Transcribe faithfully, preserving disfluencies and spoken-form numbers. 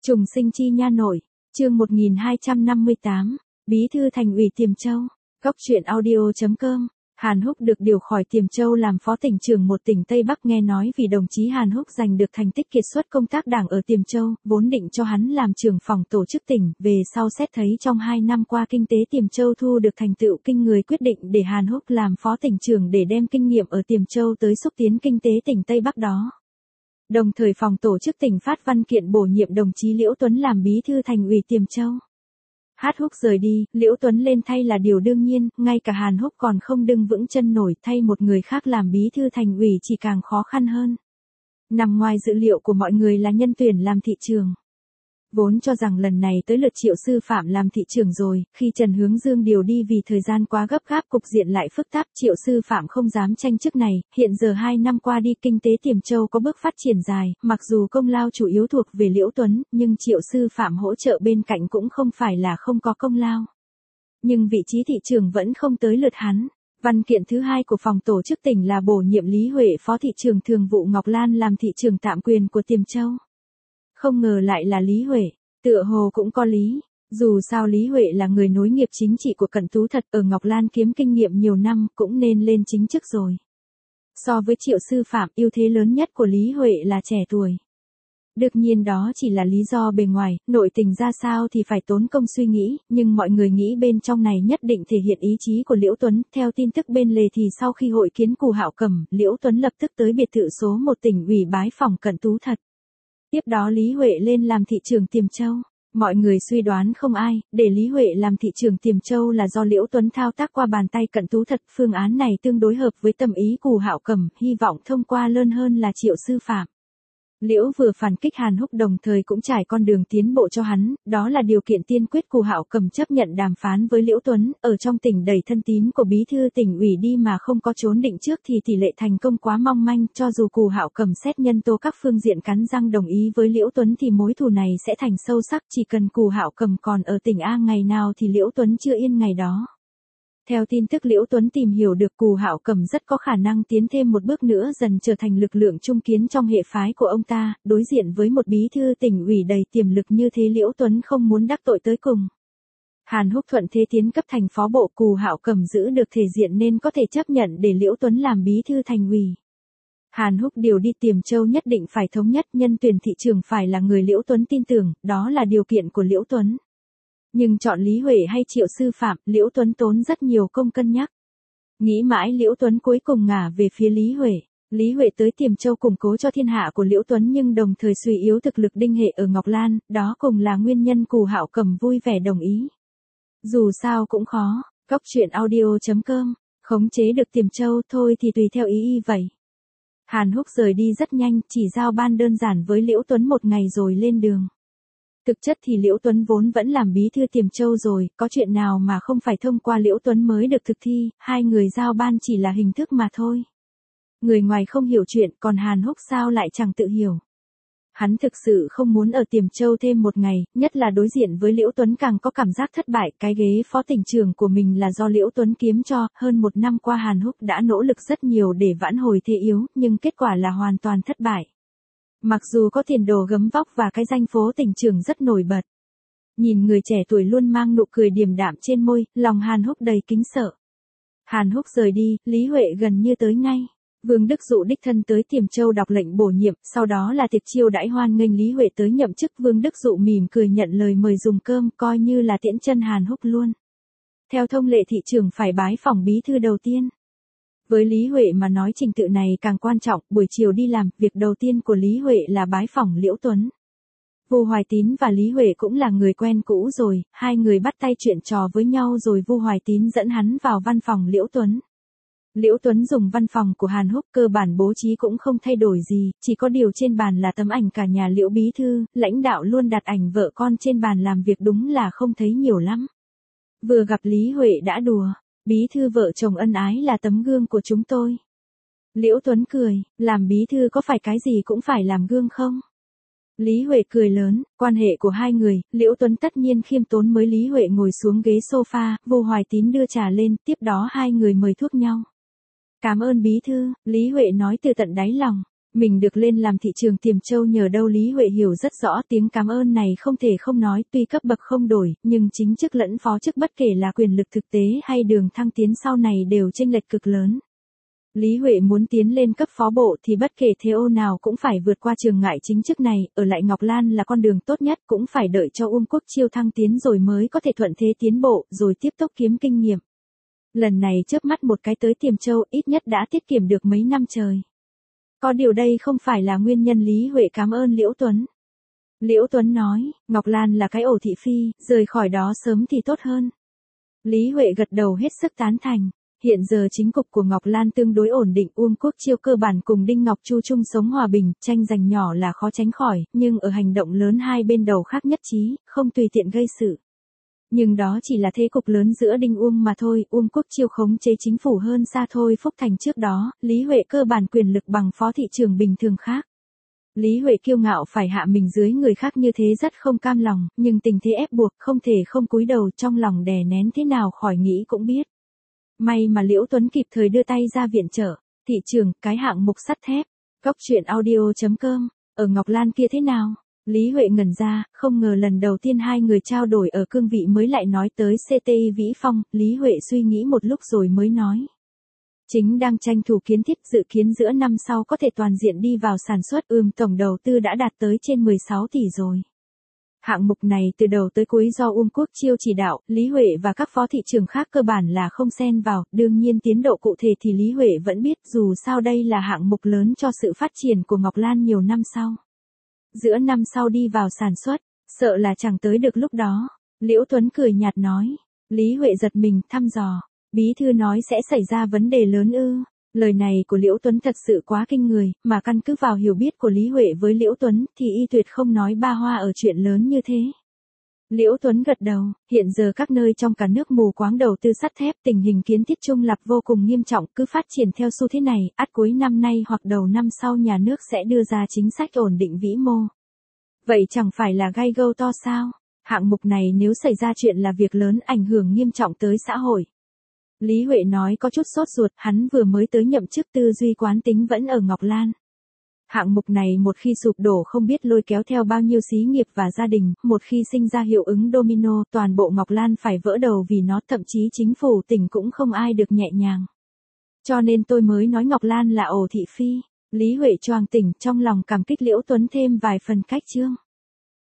Trùng sinh chi nha nội, chương một nghìn hai trăm năm mươi tám, Bí thư Thành ủy Tiềm Châu, Góc truyện audio chấm com. Hàn Húc được điều khỏi Tiềm Châu làm phó tỉnh trưởng một tỉnh Tây Bắc. Nghe nói vì đồng chí Hàn Húc giành được thành tích kiệt xuất công tác đảng ở Tiềm Châu, vốn định cho hắn làm trưởng phòng tổ chức tỉnh, về sau xét thấy trong hai năm qua kinh tế Tiềm Châu thu được thành tựu kinh người, quyết định để Hàn Húc làm phó tỉnh trưởng để đem kinh nghiệm ở Tiềm Châu tới xúc tiến kinh tế tỉnh Tây Bắc đó. Đồng thời phòng tổ chức tỉnh phát văn kiện bổ nhiệm đồng chí Liễu Tuấn làm bí thư Thành ủy Tiềm Châu. Hát Húc rời đi, Liễu Tuấn lên thay là điều đương nhiên, ngay cả Hàn Húc còn không đứng vững chân nổi, thay một người khác làm bí thư Thành ủy chỉ càng khó khăn hơn. Nằm ngoài dự liệu của mọi người là nhân tuyển làm thị trường. Vốn cho rằng lần này tới lượt Triệu Sư Phạm làm thị trưởng rồi, khi Trần Hướng Dương điều đi vì thời gian quá gấp gáp, cục diện lại phức tạp, Triệu Sư Phạm không dám tranh chức này. Hiện giờ hai năm qua đi, kinh tế Tiềm Châu có bước phát triển dài, mặc dù công lao chủ yếu thuộc về Liễu Tuấn, nhưng Triệu Sư Phạm hỗ trợ bên cạnh cũng không phải là không có công lao. Nhưng vị trí thị trưởng vẫn không tới lượt hắn. Văn kiện thứ hai của phòng tổ chức tỉnh là bổ nhiệm Lý Huệ phó thị trưởng thường vụ Ngọc Lan làm thị trưởng tạm quyền của Tiềm Châu. Không ngờ lại là Lý Huệ, tựa hồ cũng có lý. Dù sao Lý Huệ là người nối nghiệp chính trị của Cận Tú Thật, ở Ngọc Lan kiếm kinh nghiệm nhiều năm, cũng nên lên chính chức rồi. So với Triệu Sư Phạm, ưu thế lớn nhất của Lý Huệ là trẻ tuổi. Đương nhiên đó chỉ là lý do bề ngoài, nội tình ra sao thì phải tốn công suy nghĩ, nhưng mọi người nghĩ bên trong này nhất định thể hiện ý chí của Liễu Tuấn. Theo tin tức bên lề thì sau khi hội kiến Cù Hạo Cẩm, Liễu Tuấn lập tức tới biệt thự số một tỉnh ủy bái phỏng Cận Tú Thật. Tiếp đó Lý Huệ lên làm thị trưởng Tiềm Châu. Mọi người suy đoán không ai, để Lý Huệ làm thị trưởng Tiềm Châu là do Liễu Tuấn thao tác qua bàn tay Cận Tú Thật. Phương án này tương đối hợp với tâm ý Cù Hạo Cẩm, hy vọng thông qua lớn hơn là Triệu Sư Phạm. Liễu vừa phản kích Hàn Húc đồng thời cũng trải con đường tiến bộ cho hắn, đó là điều kiện tiên quyết Cù Hạo Cẩm chấp nhận đàm phán với Liễu Tuấn. Ở trong tỉnh đầy thân tín của bí thư tỉnh ủy đi mà không có trốn định trước thì tỷ lệ thành công quá mong manh, cho dù Cù Hạo Cẩm xét nhân tố các phương diện cắn răng đồng ý với Liễu Tuấn thì mối thù này sẽ thành sâu sắc, chỉ cần Cù Hạo Cẩm còn ở tỉnh A ngày nào thì Liễu Tuấn chưa yên ngày đó. Theo tin tức Liễu Tuấn tìm hiểu được, Cù Hạo Cẩm rất có khả năng tiến thêm một bước nữa, dần trở thành lực lượng trung kiến trong hệ phái của ông ta. Đối diện với một bí thư tỉnh ủy đầy tiềm lực như thế, Liễu Tuấn không muốn đắc tội tới cùng. Hàn Húc thuận thế tiến cấp thành phó bộ, Cù Hạo Cẩm giữ được thể diện nên có thể chấp nhận để Liễu Tuấn làm bí thư thành ủy. Hàn Húc điều đi Tiềm Châu nhất định phải thống nhất, nhân tuyển thị trường phải là người Liễu Tuấn tin tưởng, đó là điều kiện của Liễu Tuấn. Nhưng chọn Lý Huệ hay Triệu Sư Phạm, Liễu Tuấn tốn rất nhiều công cân nhắc. Nghĩ mãi Liễu Tuấn cuối cùng ngả về phía Lý Huệ. Lý Huệ tới Tiềm Châu củng cố cho thiên hạ của Liễu Tuấn nhưng đồng thời suy yếu thực lực đinh hệ ở Ngọc Lan, đó cùng là nguyên nhân Cù Hạo Cẩm vui vẻ đồng ý. Dù sao cũng khó, Góc truyện audio chấm com, khống chế được Tiềm Châu thôi thì tùy theo ý y vậy. Hàn Húc rời đi rất nhanh, chỉ giao ban đơn giản với Liễu Tuấn một ngày rồi lên đường. Thực chất thì Liễu Tuấn vốn vẫn làm bí thư Tiềm Châu rồi, có chuyện nào mà không phải thông qua Liễu Tuấn mới được thực thi, hai người giao ban chỉ là hình thức mà thôi. Người ngoài không hiểu chuyện, còn Hàn Húc sao lại chẳng tự hiểu. Hắn thực sự không muốn ở Tiềm Châu thêm một ngày, nhất là đối diện với Liễu Tuấn càng có cảm giác thất bại. Cái ghế phó tỉnh trưởng của mình là do Liễu Tuấn kiếm cho, hơn một năm qua Hàn Húc đã nỗ lực rất nhiều để vãn hồi thế yếu, nhưng kết quả là hoàn toàn thất bại. Mặc dù có tiền đồ gấm vóc và cái danh phố tỉnh trưởng rất nổi bật. Nhìn người trẻ tuổi luôn mang nụ cười điềm đạm trên môi, lòng Hàn Húc đầy kính sợ. Hàn Húc rời đi, Lý Huệ gần như tới ngay. Vương Đức Dụ đích thân tới Tiềm Châu đọc lệnh bổ nhiệm, sau đó là tiệc chiêu đãi hoan nghênh Lý Huệ tới nhậm chức. Vương Đức Dụ mỉm cười nhận lời mời dùng cơm, coi như là tiễn chân Hàn Húc luôn. Theo thông lệ thị trưởng phải bái phỏng bí thư đầu tiên. Với Lý Huệ mà nói trình tự này càng quan trọng, buổi chiều đi làm, việc đầu tiên của Lý Huệ là bái phỏng Liễu Tuấn. Vu Hoài Tín và Lý Huệ cũng là người quen cũ rồi, hai người bắt tay chuyện trò với nhau rồi Vu Hoài Tín dẫn hắn vào văn phòng Liễu Tuấn. Liễu Tuấn dùng văn phòng của Hàn Húc, cơ bản bố trí cũng không thay đổi gì, chỉ có điều trên bàn là tấm ảnh cả nhà Liễu bí thư, lãnh đạo luôn đặt ảnh vợ con trên bàn làm việc, đúng là không thấy nhiều lắm. Vừa gặp Lý Huệ đã đùa. Bí thư vợ chồng ân ái là tấm gương của chúng tôi. Liễu Tuấn cười, làm bí thư có phải cái gì cũng phải làm gương không? Lý Huệ cười lớn, quan hệ của hai người, Liễu Tuấn tất nhiên khiêm tốn mới. Lý Huệ ngồi xuống ghế sofa, Vu Hoài Tín đưa trà lên, tiếp đó hai người mời thuốc nhau. Cảm ơn bí thư, Lý Huệ nói từ tận đáy lòng. Mình được lên làm thị trường Tiềm Châu nhờ đâu Lý Huệ hiểu rất rõ tiếng cảm ơn này không thể không nói, tuy cấp bậc không đổi, nhưng chính chức lẫn phó chức bất kể là quyền lực thực tế hay đường thăng tiến sau này đều chênh lệch cực lớn. Lý Huệ muốn tiến lên cấp phó bộ thì bất kể thế ô nào cũng phải vượt qua chướng ngại chính chức này, ở lại Ngọc Lan là con đường tốt nhất, cũng phải đợi cho Uông Quốc Chiêu thăng tiến rồi mới có thể thuận thế tiến bộ, rồi tiếp tục kiếm kinh nghiệm. Lần này chớp mắt một cái tới Tiềm Châu, ít nhất đã tiết kiệm được mấy năm trời. Có điều đây không phải là nguyên nhân Lý Huệ cảm ơn Liễu Tuấn. Liễu Tuấn nói, Ngọc Lan là cái ổ thị phi, rời khỏi đó sớm thì tốt hơn. Lý Huệ gật đầu hết sức tán thành. Hiện giờ chính cục của Ngọc Lan tương đối ổn định, Uông Quốc Chiêu cơ bản cùng Đinh Ngọc Chu chung sống hòa bình, tranh giành nhỏ là khó tránh khỏi, nhưng ở hành động lớn hai bên đầu khác nhất trí, không tùy tiện gây sự. Nhưng đó chỉ là thế cục lớn giữa Đinh Uông mà thôi, Uông Quốc Chiêu khống chế chính phủ hơn xa thôi Phúc Thành trước đó, Lý Huệ cơ bản quyền lực bằng phó thị trường bình thường khác. Lý Huệ kiêu ngạo phải hạ mình dưới người khác như thế rất không cam lòng, nhưng tình thế ép buộc không thể không cúi đầu, trong lòng đè nén thế nào khỏi nghĩ cũng biết. May mà Liễu Tuấn kịp thời đưa tay ra viện trợ. Thị trường, cái hạng mục sắt thép. Góc truyện audio chấm com. Ở Ngọc Lan kia thế nào? Lý Huệ ngẩn ra, không ngờ lần đầu tiên hai người trao đổi ở cương vị mới lại nói tới xê tê i Vĩ Phong. Lý Huệ suy nghĩ một lúc rồi mới nói. Chính đang tranh thủ kiến thiết, dự kiến giữa năm sau có thể toàn diện đi vào sản xuất, ưm tổng đầu tư đã đạt tới trên mười sáu tỷ rồi. Hạng mục này từ đầu tới cuối do Uông Quốc Chiêu chỉ đạo, Lý Huệ và các phó thị trường khác cơ bản là không xen vào, đương nhiên tiến độ cụ thể thì Lý Huệ vẫn biết, dù sao đây là hạng mục lớn cho sự phát triển của Ngọc Lan nhiều năm sau. Giữa năm sau đi vào sản xuất, sợ là chẳng tới được lúc đó. Liễu Tuấn cười nhạt nói. Lý Huệ giật mình, thăm dò. Bí thư nói sẽ xảy ra vấn đề lớn ư? Lời này của Liễu Tuấn thật sự quá kinh người, mà căn cứ vào hiểu biết của Lý Huệ với Liễu Tuấn thì y tuyệt không nói ba hoa ở chuyện lớn như thế. Liễu Tuấn gật đầu, hiện giờ các nơi trong cả nước mù quáng đầu tư sắt thép, tình hình kiến thiết trung lập vô cùng nghiêm trọng, cứ phát triển theo xu thế này, ắt cuối năm nay hoặc đầu năm sau nhà nước sẽ đưa ra chính sách ổn định vĩ mô. Vậy chẳng phải là gai gâu to sao? Hạng mục này nếu xảy ra chuyện là việc lớn, ảnh hưởng nghiêm trọng tới xã hội. Lý Huệ nói có chút sốt ruột, hắn vừa mới tới nhậm chức, tư duy quán tính vẫn ở Ngọc Lan. Hạng mục này một khi sụp đổ không biết lôi kéo theo bao nhiêu xí nghiệp và gia đình, một khi sinh ra hiệu ứng domino, toàn bộ Ngọc Lan phải vỡ đầu vì nó, thậm chí chính phủ tỉnh cũng không ai được nhẹ nhàng. Cho nên tôi mới nói Ngọc Lan là ổ thị phi. Lý Huệ choàng tỉnh, trong lòng cảm kích Liễu Tuấn thêm vài phần cách chương.